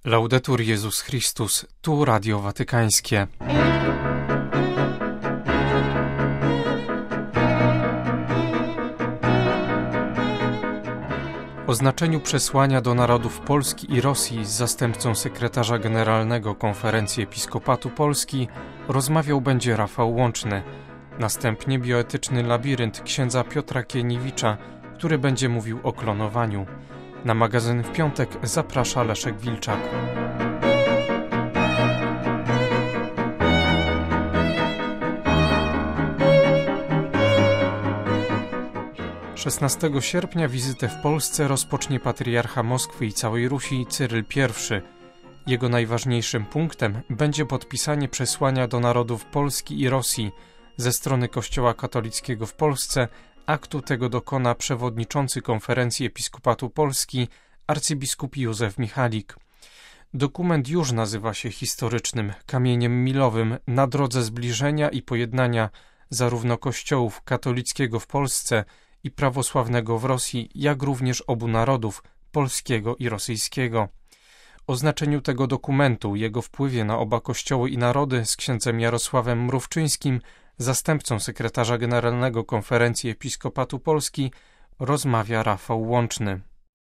Laudetur Jezus Chrystus, tu Radio Watykańskie. O znaczeniu przesłania do narodów Polski i Rosji z zastępcą sekretarza generalnego Konferencji Episkopatu Polski rozmawiał będzie Rafał Łączny. Następnie bioetyczny labirynt księdza Piotra Kieniewicza, który będzie mówił o klonowaniu. Na magazyn w piątek zaprasza Leszek Wilczak. 16 sierpnia wizytę w Polsce rozpocznie patriarcha Moskwy i całej Rusi Cyryl I. Jego najważniejszym punktem będzie podpisanie przesłania do narodów Polski i Rosji ze strony Kościoła katolickiego w Polsce. Aktu tego dokona przewodniczący Konferencji Episkopatu Polski arcybiskup Józef Michalik. Dokument już nazywa się historycznym kamieniem milowym na drodze zbliżenia i pojednania zarówno Kościołów katolickiego w Polsce i prawosławnego w Rosji, jak również obu narodów, polskiego i rosyjskiego. O znaczeniu tego dokumentu, jego wpływie na oba kościoły i narody z księdzem Jarosławem Mrówczyńskim, zastępcą sekretarza generalnego Konferencji Episkopatu Polski, rozmawia Rafał Łączny.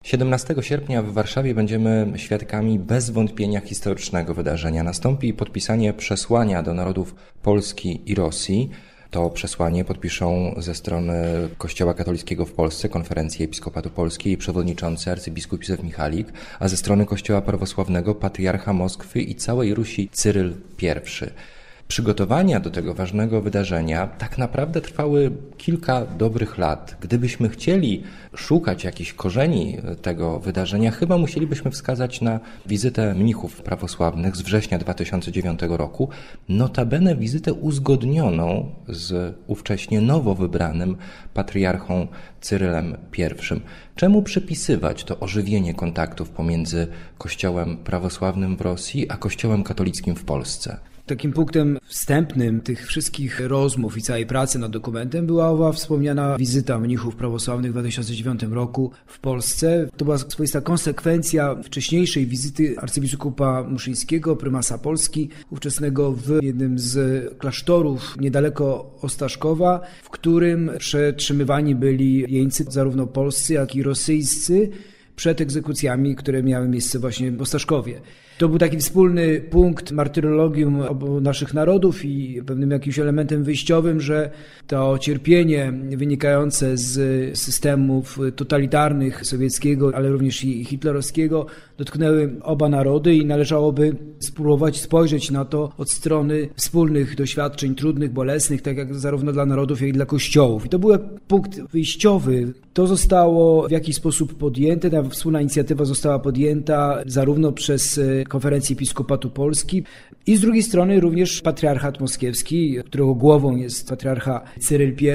17 sierpnia w Warszawie będziemy świadkami bez wątpienia historycznego wydarzenia. Nastąpi podpisanie przesłania do narodów Polski i Rosji. To przesłanie podpiszą ze strony Kościoła katolickiego w Polsce, Konferencji Episkopatu Polski i przewodniczący arcybiskup Józef Michalik, a ze strony Kościoła prawosławnego patriarcha Moskwy i całej Rusi Cyryl I. Przygotowania do tego ważnego wydarzenia tak naprawdę trwały kilka dobrych lat. Gdybyśmy chcieli szukać jakichś korzeni tego wydarzenia, chyba musielibyśmy wskazać na wizytę mnichów prawosławnych z września 2009 roku, notabene wizytę uzgodnioną z ówcześnie nowo wybranym patriarchą Cyrylem I. Czemu przypisywać to ożywienie kontaktów pomiędzy Kościołem prawosławnym w Rosji a Kościołem katolickim w Polsce? Takim punktem wstępnym tych wszystkich rozmów i całej pracy nad dokumentem była owa wspomniana wizyta mnichów prawosławnych w 2009 roku w Polsce. To była swoista konsekwencja wcześniejszej wizyty arcybiskupa Muszyńskiego, prymasa Polski, ówczesnego w jednym z klasztorów niedaleko Ostaszkowa, w którym przetrzymywani byli jeńcy zarówno polscy, jak i rosyjscy przed egzekucjami, które miały miejsce właśnie w Ostaszkowie. To był taki wspólny punkt martyrologium obu naszych narodów i pewnym jakimś elementem wyjściowym, że to cierpienie wynikające z systemów totalitarnych sowieckiego, ale również i hitlerowskiego dotknęły oba narody i należałoby spróbować spojrzeć na to od strony wspólnych doświadczeń trudnych, bolesnych, tak jak zarówno dla narodów, jak i dla kościołów. I to był punkt wyjściowy. To zostało w jakiś sposób podjęte, ta wspólna inicjatywa została podjęta zarówno przez Konferencję Episkopatu Polski i z drugiej strony również patriarchat moskiewski, którego głową jest patriarcha Cyryl I,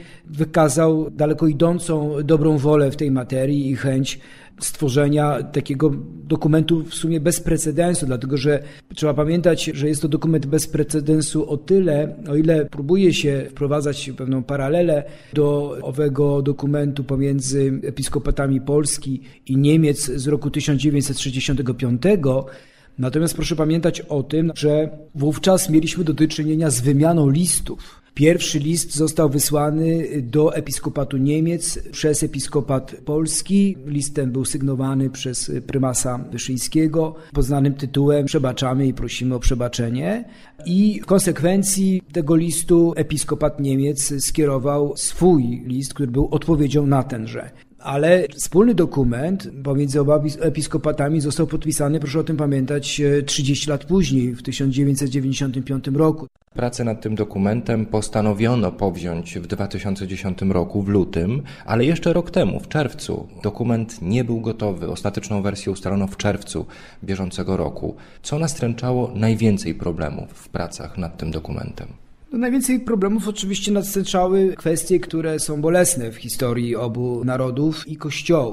wykazał daleko idącą dobrą wolę w tej materii i chęć stworzenia takiego dokumentu w sumie bez precedensu, dlatego że trzeba pamiętać, że jest to dokument bez precedensu o tyle, o ile próbuje się wprowadzać pewną paralelę do owego dokumentu pomiędzy episkopatami Polski i Niemiec z roku 1965. Natomiast proszę pamiętać o tym, że wówczas mieliśmy do czynienia z wymianą listów. Pierwszy list został wysłany do Episkopatu Niemiec przez Episkopat Polski. List ten był sygnowany przez prymasa Wyszyńskiego pod znanym tytułem „Przebaczamy i prosimy o przebaczenie”. I w konsekwencji tego listu Episkopat Niemiec skierował swój list, który był odpowiedzią na tenże. Ale wspólny dokument pomiędzy oboma episkopatami został podpisany, proszę o tym pamiętać, 30 lat później, w 1995 roku. Pracę nad tym dokumentem postanowiono powziąć w 2010 roku, w lutym, ale jeszcze rok temu, w czerwcu, dokument nie był gotowy. Ostateczną wersję ustalono w czerwcu bieżącego roku. Co nastręczało najwięcej problemów w pracach nad tym dokumentem? Najwięcej problemów oczywiście nastręczały kwestie, które są bolesne w historii obu narodów i kościołów.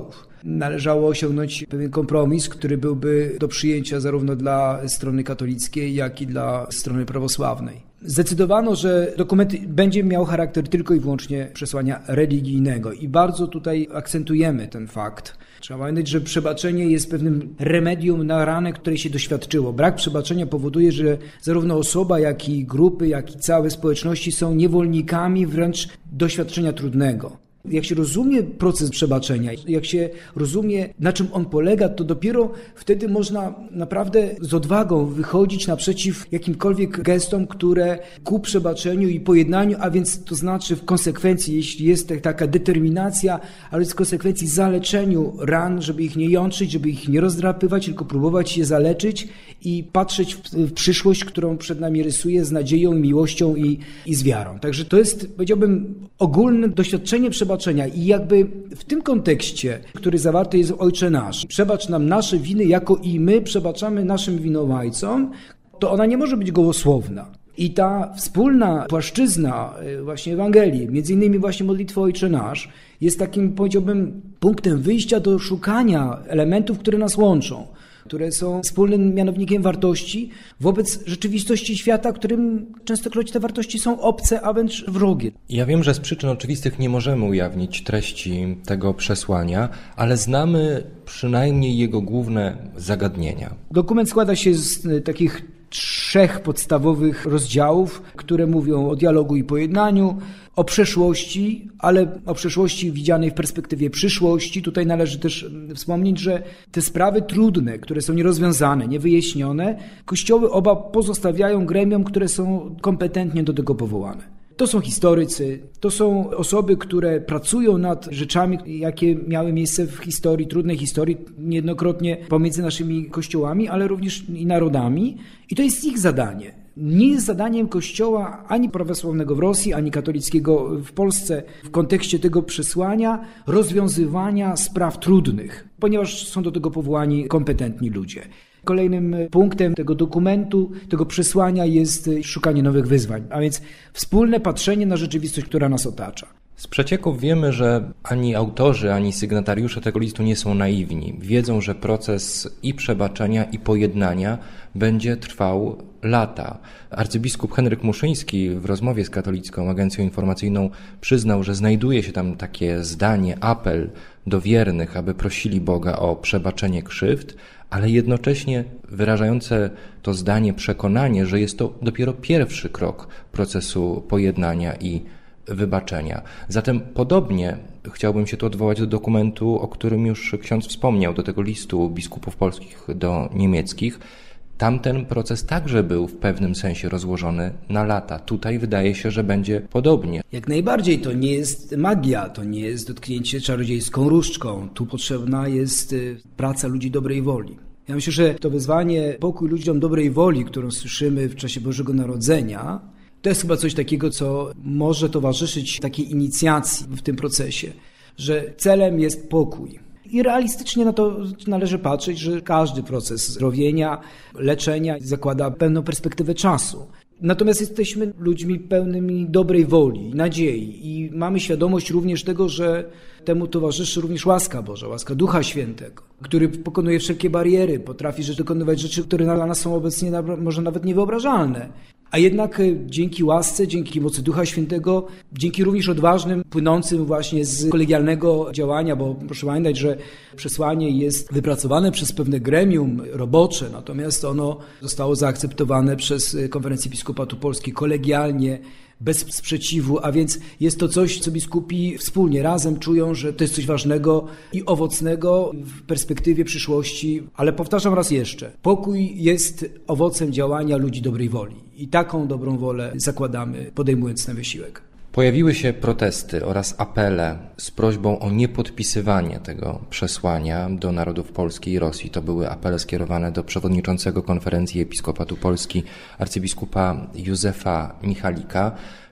należało osiągnąć pewien kompromis, który byłby do przyjęcia zarówno dla strony katolickiej, jak i dla strony prawosławnej. Zdecydowano, że dokument będzie miał charakter tylko i wyłącznie przesłania religijnego i bardzo tutaj akcentujemy ten fakt. Trzeba pamiętać, że przebaczenie jest pewnym remedium na ranę, której się doświadczyło. Brak przebaczenia powoduje, że zarówno osoba, jak i grupy, jak i całe społeczności są niewolnikami wręcz doświadczenia trudnego. Jak się rozumie proces przebaczenia, jak się rozumie, na czym on polega, to dopiero wtedy można naprawdę z odwagą wychodzić naprzeciw jakimkolwiek gestom, które ku przebaczeniu i pojednaniu, a więc to znaczy w konsekwencji, jeśli jest taka determinacja, ale w konsekwencji zaleczeniu ran, żeby ich nie jątrzyć, żeby ich nie rozdrapywać, tylko próbować je zaleczyć i patrzeć w przyszłość, którą przed nami rysuje z nadzieją, miłością i z wiarą. Także to jest, powiedziałbym, ogólne doświadczenie przebaczenia i jakby w tym kontekście, który zawarty jest w Ojcze Nasz, przebacz nam nasze winy, jako i my przebaczamy naszym winowajcom, to ona nie może być gołosłowna. I ta wspólna płaszczyzna właśnie Ewangelii, między innymi właśnie modlitwy Ojcze Nasz, jest takim, powiedziałbym, punktem wyjścia do szukania elementów, które nas łączą, które są wspólnym mianownikiem wartości wobec rzeczywistości świata, którym częstokroć te wartości są obce, a wręcz wrogie. Ja wiem, że z przyczyn oczywistych nie możemy ujawnić treści tego przesłania, ale znamy przynajmniej jego główne zagadnienia. Dokument składa się z takich 3 podstawowych rozdziałów, które mówią o dialogu i pojednaniu, o przeszłości, ale o przeszłości widzianej w perspektywie przyszłości. Tutaj należy też wspomnieć, że te sprawy trudne, które są nierozwiązane, niewyjaśnione, kościoły oba pozostawiają gremiom, które są kompetentnie do tego powołane. To są historycy, to są osoby, które pracują nad rzeczami, jakie miały miejsce w historii, trudnej historii, niejednokrotnie pomiędzy naszymi kościołami, ale również i narodami. I to jest ich zadanie. Nie jest zadaniem Kościoła ani prawosławnego w Rosji, ani katolickiego w Polsce w kontekście tego przesłania rozwiązywania spraw trudnych, ponieważ są do tego powołani kompetentni ludzie. Kolejnym punktem tego dokumentu, tego przesłania jest szukanie nowych wyzwań, a więc wspólne patrzenie na rzeczywistość, która nas otacza. Z przecieków wiemy, że ani autorzy, ani sygnatariusze tego listu nie są naiwni. Wiedzą, że proces i przebaczenia, i pojednania będzie trwał lata. Arcybiskup Henryk Muszyński w rozmowie z Katolicką Agencją Informacyjną przyznał, że znajduje się tam takie zdanie, apel do wiernych, aby prosili Boga o przebaczenie krzywd, ale jednocześnie wyrażające to zdanie przekonanie, że jest to dopiero pierwszy krok procesu pojednania i wybaczenia. Zatem podobnie chciałbym się tu odwołać do dokumentu, o którym już ksiądz wspomniał, do tego listu biskupów polskich do niemieckich. Tamten proces także był w pewnym sensie rozłożony na lata. Tutaj wydaje się, że będzie podobnie. Jak najbardziej, to nie jest magia, to nie jest dotknięcie czarodziejską różdżką. Tu potrzebna jest praca ludzi dobrej woli. Ja myślę, że to wezwanie pokój ludziom dobrej woli, którą słyszymy w czasie Bożego Narodzenia, to jest chyba coś takiego, co może towarzyszyć takiej inicjacji w tym procesie, że celem jest pokój. I realistycznie na to należy patrzeć, że każdy proces zdrowienia, leczenia zakłada pewną perspektywę czasu. Natomiast jesteśmy ludźmi pełnymi dobrej woli, nadziei i mamy świadomość również tego, że temu towarzyszy również łaska Boża, łaska Ducha Świętego, który pokonuje wszelkie bariery, potrafi dokonywać rzeczy, które dla nas są obecnie może nawet niewyobrażalne. A jednak dzięki łasce, dzięki mocy Ducha Świętego, dzięki również odważnym, płynącym właśnie z kolegialnego działania, bo proszę pamiętać, że przesłanie jest wypracowane przez pewne gremium robocze, natomiast ono zostało zaakceptowane przez Konferencję Episkopatu Polski kolegialnie, bez sprzeciwu, a więc jest to coś, co biskupi wspólnie, razem czują, że to jest coś ważnego i owocnego w perspektywie przyszłości. Ale powtarzam raz jeszcze, pokój jest owocem działania ludzi dobrej woli i taką dobrą wolę zakładamy, podejmując ten wysiłek. Pojawiły się protesty oraz apele z prośbą o niepodpisywanie tego przesłania do narodów Polski i Rosji. To były apele skierowane do przewodniczącego Konferencji Episkopatu Polski arcybiskupa Józefa Michalika.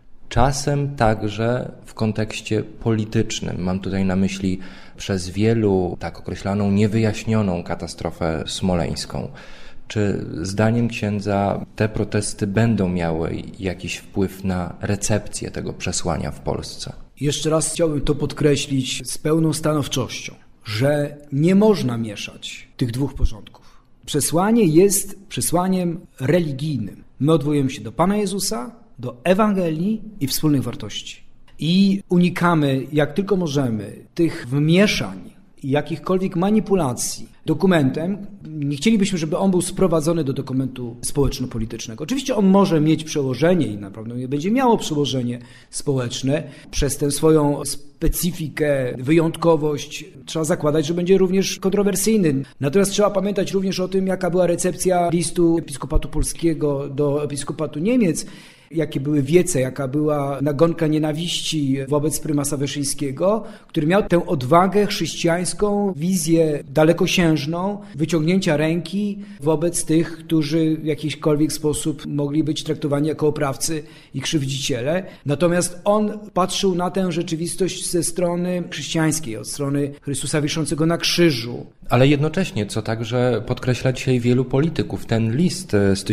Czasem także w kontekście politycznym. Mam tutaj na myśli przez wielu tak określaną niewyjaśnioną katastrofę smoleńską. Czy zdaniem księdza te protesty będą miały jakiś wpływ na recepcję tego przesłania w Polsce? Jeszcze raz chciałbym to podkreślić z pełną stanowczością, że nie można mieszać tych dwóch porządków. Przesłanie jest przesłaniem religijnym. My odwołujemy się do Pana Jezusa, do Ewangelii i wspólnych wartości. I unikamy, jak tylko możemy, tych wmieszań i jakichkolwiek manipulacji dokumentem. Nie chcielibyśmy, żeby on był sprowadzony do dokumentu społeczno-politycznego. Oczywiście on może mieć przełożenie i naprawdę będzie miało przełożenie społeczne. Przez tę swoją specyfikę, wyjątkowość trzeba zakładać, że będzie również kontrowersyjny. Natomiast trzeba pamiętać również o tym, jaka była recepcja listu Episkopatu Polskiego do Episkopatu Niemiec, jakie były wiece, jaka była nagonka nienawiści wobec prymasa Wyszyńskiego, który miał tę odwagę chrześcijańską, wizję dalekosiężną, wyciągnięcia ręki wobec tych, którzy w jakikolwiek sposób mogli być traktowani jako oprawcy i krzywdziciele. Natomiast on patrzył na tę rzeczywistość ze strony chrześcijańskiej, od strony Chrystusa wiszącego na krzyżu. Ale jednocześnie, co także podkreśla dzisiaj wielu polityków, ten list z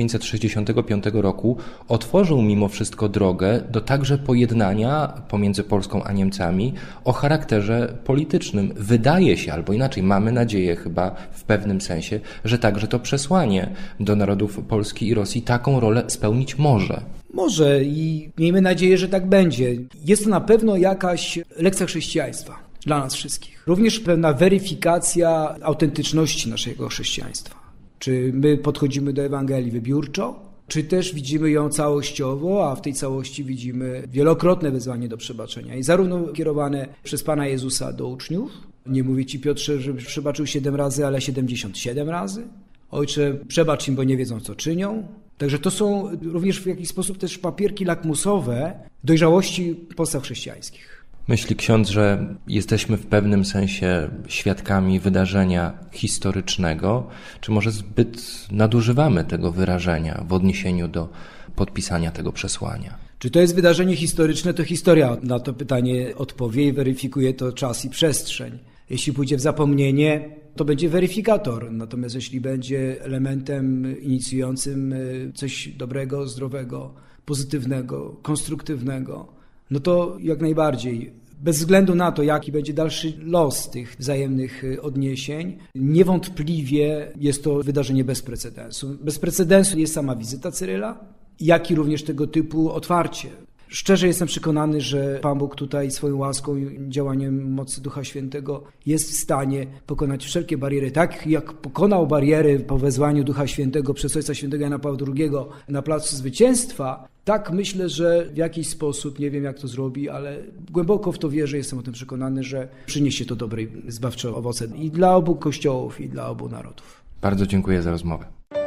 1965 roku otworzył mimo wszystko drogę do także pojednania pomiędzy Polską a Niemcami o charakterze politycznym. Wydaje się, albo inaczej, mamy nadzieję chyba w pewnym sensie, że także to przesłanie do narodów Polski i Rosji taką rolę spełnić może. Może i miejmy nadzieję, że tak będzie. Jest to na pewno jakaś lekcja chrześcijaństwa dla nas wszystkich. Również pewna weryfikacja autentyczności naszego chrześcijaństwa. Czy my podchodzimy do Ewangelii wybiórczo, czy też widzimy ją całościowo, a w tej całości widzimy wielokrotne wezwanie do przebaczenia. I zarówno kierowane przez Pana Jezusa do uczniów, nie mówi Ci Piotrze, żebyś przebaczył 7 razy, ale 77 razy. Ojcze, przebacz im, bo nie wiedzą, co czynią. Także to są również w jakiś sposób też papierki lakmusowe dojrzałości postaw chrześcijańskich. Myśli ksiądz, że jesteśmy w pewnym sensie świadkami wydarzenia historycznego, czy może zbyt nadużywamy tego wyrażenia w odniesieniu do podpisania tego przesłania? Czy to jest wydarzenie historyczne, to historia na to pytanie odpowie i weryfikuje to czas i przestrzeń. Jeśli pójdzie w zapomnienie, to będzie weryfikator. Natomiast jeśli będzie elementem inicjującym coś dobrego, zdrowego, pozytywnego, konstruktywnego, no to jak najbardziej. Bez względu na to, jaki będzie dalszy los tych wzajemnych odniesień, niewątpliwie jest to wydarzenie bez precedensu. Bez precedensu jest sama wizyta Cyryla, jak i również tego typu otwarcie. Szczerze jestem przekonany, że Pan Bóg tutaj swoją łaską i działaniem mocy Ducha Świętego jest w stanie pokonać wszelkie bariery. Tak jak pokonał bariery po wezwaniu Ducha Świętego przez Ojca Świętego Jana Pawła II na Placu Zwycięstwa, tak myślę, że w jakiś sposób, nie wiem jak to zrobi, ale głęboko w to wierzę, jestem o tym przekonany, że przyniesie to dobre, zbawcze owoce i dla obu kościołów, i dla obu narodów. Bardzo dziękuję za rozmowę.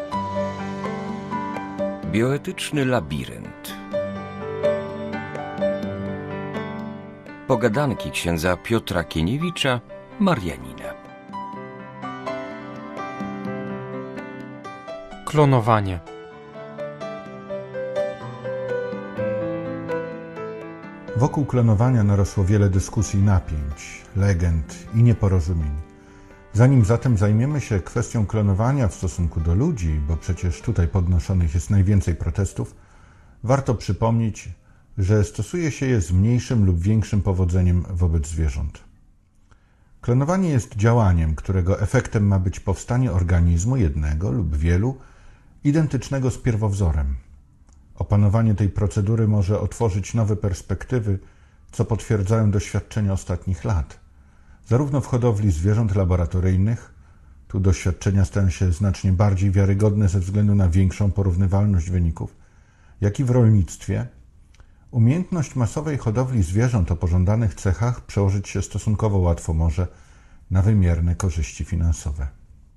Bioetyczny labirynt. Pogadanki księdza Piotra Kieniewicza, Marianina. Klonowanie. Wokół klonowania narosło wiele dyskusji, napięć, legend i nieporozumień. Zanim zatem zajmiemy się kwestią klonowania w stosunku do ludzi, bo przecież tutaj podnoszonych jest najwięcej protestów, warto przypomnieć, że stosuje się je z mniejszym lub większym powodzeniem wobec zwierząt. Klonowanie jest działaniem, którego efektem ma być powstanie organizmu jednego lub wielu, identycznego z pierwowzorem. Opanowanie tej procedury może otworzyć nowe perspektywy, co potwierdzają doświadczenia ostatnich lat. Zarówno w hodowli zwierząt laboratoryjnych, tu doświadczenia stają się znacznie bardziej wiarygodne ze względu na większą porównywalność wyników, jak i w rolnictwie. Umiejętność masowej hodowli zwierząt o pożądanych cechach przełożyć się stosunkowo łatwo może na wymierne korzyści finansowe.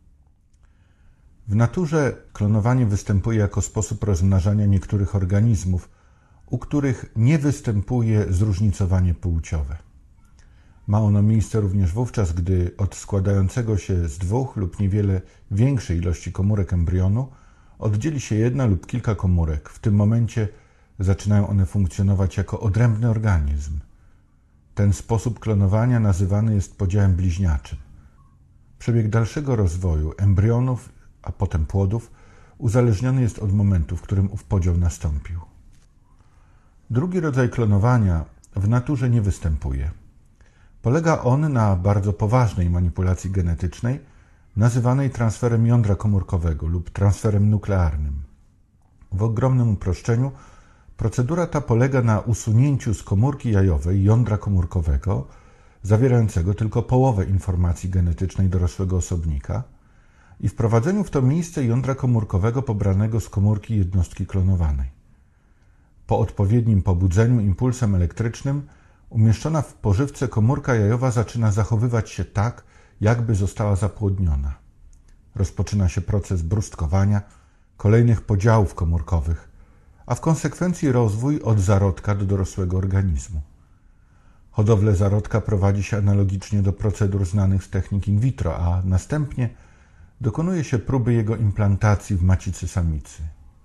W naturze klonowanie występuje jako sposób rozmnażania niektórych organizmów, u których nie występuje zróżnicowanie płciowe. Ma ono miejsce również wówczas, gdy od składającego się z 2 lub niewiele większej ilości komórek embrionu oddzieli się jedna lub kilka komórek. W tym momencie zaczynają one funkcjonować jako odrębny organizm. Ten sposób klonowania nazywany jest podziałem bliźniaczym. Przebieg dalszego rozwoju embrionów, a potem płodów, uzależniony jest od momentu, w którym ów podział nastąpił. Drugi rodzaj klonowania w naturze nie występuje. Polega on na bardzo poważnej manipulacji genetycznej, nazywanej transferem jądra komórkowego lub transferem nuklearnym. W ogromnym uproszczeniu procedura ta polega na usunięciu z komórki jajowej jądra komórkowego, zawierającego tylko połowę informacji genetycznej dorosłego osobnika, i wprowadzeniu w to miejsce jądra komórkowego pobranego z komórki jednostki klonowanej. Po odpowiednim pobudzeniu impulsem elektrycznym umieszczona w pożywce komórka jajowa zaczyna zachowywać się tak, jakby została zapłodniona. Rozpoczyna się proces brustkowania, kolejnych podziałów komórkowych, a w konsekwencji rozwój od zarodka do dorosłego organizmu. Hodowlę zarodka prowadzi się analogicznie do procedur znanych z technik in vitro, a następnie dokonuje się próby jego implantacji w macicy samicy.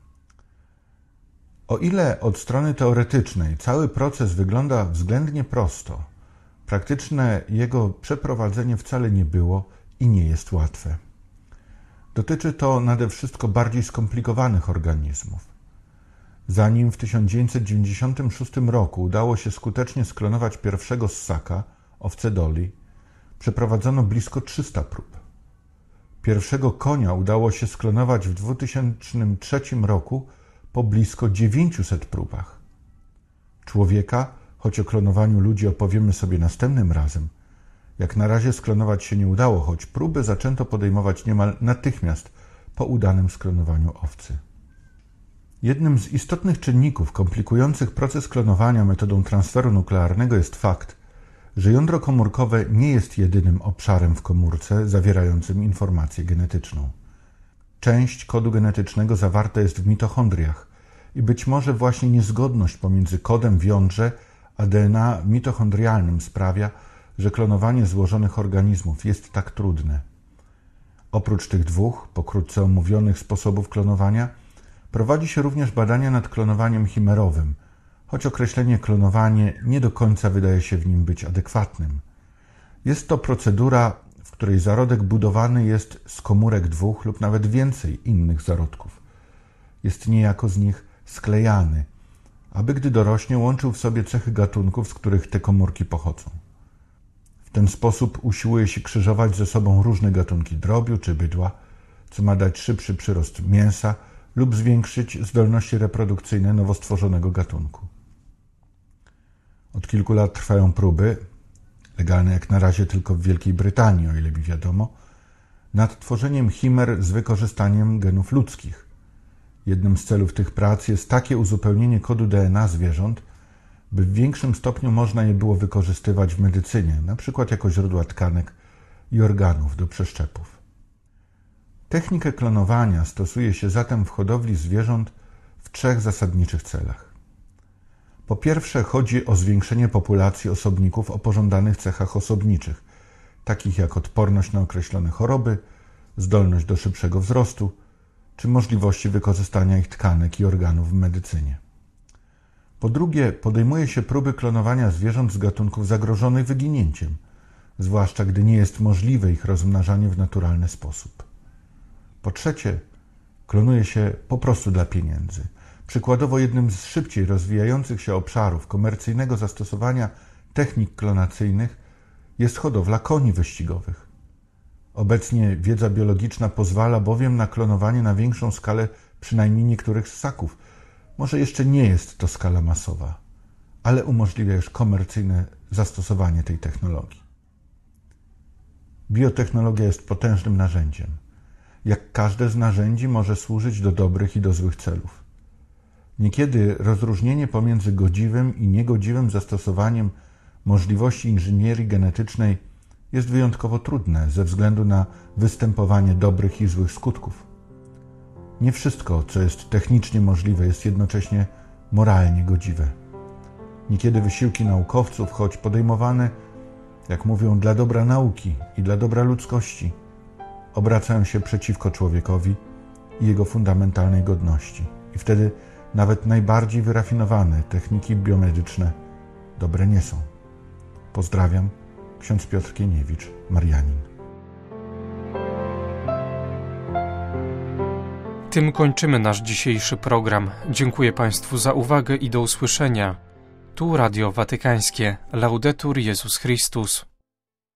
O ile od strony teoretycznej cały proces wygląda względnie prosto, praktyczne jego przeprowadzenie wcale nie było i nie jest łatwe. Dotyczy to nade wszystko bardziej skomplikowanych organizmów. Zanim w 1996 roku udało się skutecznie sklonować pierwszego ssaka, owcę Dolly, przeprowadzono blisko 300 prób. Pierwszego konia udało się sklonować w 2003 roku po blisko 900 próbach. Człowieka, choć o klonowaniu ludzi opowiemy sobie następnym razem, jak na razie sklonować się nie udało, choć próby zaczęto podejmować niemal natychmiast po udanym sklonowaniu owcy. Jednym z istotnych czynników komplikujących proces klonowania metodą transferu nuklearnego jest fakt, że jądro komórkowe nie jest jedynym obszarem w komórce zawierającym informację genetyczną. Część kodu genetycznego zawarta jest w mitochondriach i być może właśnie niezgodność pomiędzy kodem w jądrze a DNA mitochondrialnym sprawia, że klonowanie złożonych organizmów jest tak trudne. Oprócz tych dwóch, pokrótce omówionych sposobów klonowania, prowadzi się również badania nad klonowaniem chimerowym, choć określenie klonowanie nie do końca wydaje się w nim być adekwatnym. Jest to procedura, w której zarodek budowany jest z komórek dwóch lub nawet więcej innych zarodków. Jest niejako z nich sklejany, aby gdy dorośnie łączył w sobie cechy gatunków, z których te komórki pochodzą. W ten sposób usiłuje się krzyżować ze sobą różne gatunki drobiu czy bydła, co ma dać szybszy przyrost mięsa lub zwiększyć zdolności reprodukcyjne nowo stworzonego gatunku. Od kilku lat trwają próby, legalne jak na razie tylko w Wielkiej Brytanii, o ile mi wiadomo, nad tworzeniem chimer z wykorzystaniem genów ludzkich. Jednym z celów tych prac jest takie uzupełnienie kodu DNA zwierząt, by w większym stopniu można je było wykorzystywać w medycynie, np. jako źródła tkanek i organów do przeszczepów. Technikę klonowania stosuje się zatem w hodowli zwierząt w 3 zasadniczych celach. Po pierwsze, chodzi o zwiększenie populacji osobników o pożądanych cechach osobniczych, takich jak odporność na określone choroby, zdolność do szybszego wzrostu, czy możliwości wykorzystania ich tkanek i organów w medycynie. Po drugie, podejmuje się próby klonowania zwierząt z gatunków zagrożonych wyginięciem, zwłaszcza gdy nie jest możliwe ich rozmnażanie w naturalny sposób. Po trzecie, klonuje się po prostu dla pieniędzy. Przykładowo jednym z szybciej rozwijających się obszarów komercyjnego zastosowania technik klonacyjnych jest hodowla koni wyścigowych. Obecnie wiedza biologiczna pozwala bowiem na klonowanie na większą skalę przynajmniej niektórych ssaków. Może jeszcze nie jest to skala masowa, ale umożliwia już komercyjne zastosowanie tej technologii. Biotechnologia jest potężnym narzędziem. Jak każde z narzędzi może służyć do dobrych i do złych celów. Niekiedy rozróżnienie pomiędzy godziwym i niegodziwym zastosowaniem możliwości inżynierii genetycznej jest wyjątkowo trudne ze względu na występowanie dobrych i złych skutków. Nie wszystko, co jest technicznie możliwe, jest jednocześnie moralnie godziwe. Niekiedy wysiłki naukowców, choć podejmowane, jak mówią, dla dobra nauki i dla dobra ludzkości, obracają się przeciwko człowiekowi i jego fundamentalnej godności. I wtedy nawet najbardziej wyrafinowane techniki biomedyczne dobre nie są. Pozdrawiam, ksiądz Piotr Kieniewicz, Marianin. Tym kończymy nasz dzisiejszy program. Dziękuję Państwu za uwagę i do usłyszenia. Tu Radio Watykańskie. Laudetur Jezus Chrystus.